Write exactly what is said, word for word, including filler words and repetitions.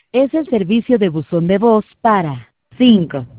Es el servicio de buzón de voz para cinco,